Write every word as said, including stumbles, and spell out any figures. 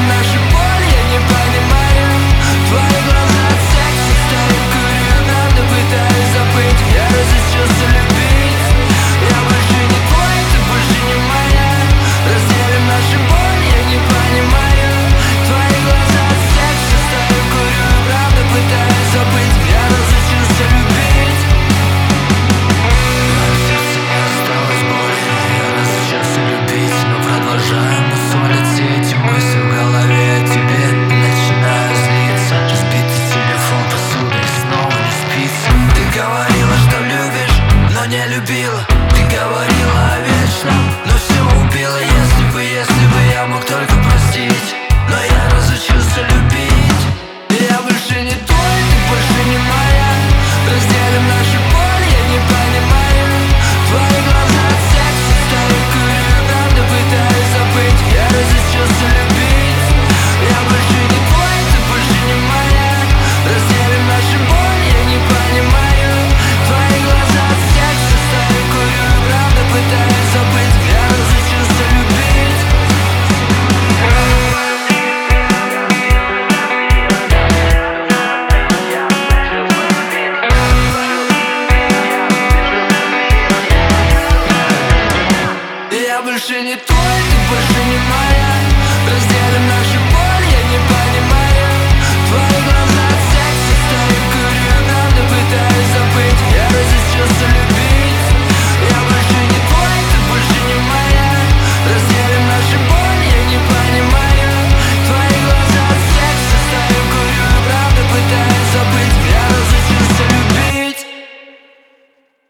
Разделим наши боли, я не понимаю. Твои глаза от секса стали, курю, правда пытаюсь забыть. Я разучился любить. Я больше не твой, ты больше не моя. Разделим наши боли, я не понимаю. Твои глаза от секса стали, курю, правда пытаюсь забыть. Я разучился любить. В сердце не осталось боли. Я разучился любить, но продолжаю мусолить все эти мысли в голове о тебе. Начинаю злиться. Разбитый телефон, посуда и снова не спится. Ты говорила, что любишь, но не любила. Ты говорила о вечном, но все убила. Если бы, если бы я мог только простить, но я разучился любить. Я больше не твой, ты больше не моя. Разделим наши боли, я не понимаю. Твои глаза от секса стали, курю, правда пытаюсь забыть. Я разучился любить. Я больше не твой, ты больше не моя. Разделим наши боли, я не понимаю. Твои глаза от секса стали, курю, правда пытаюсь забыть. Я разучился любить. Я больше не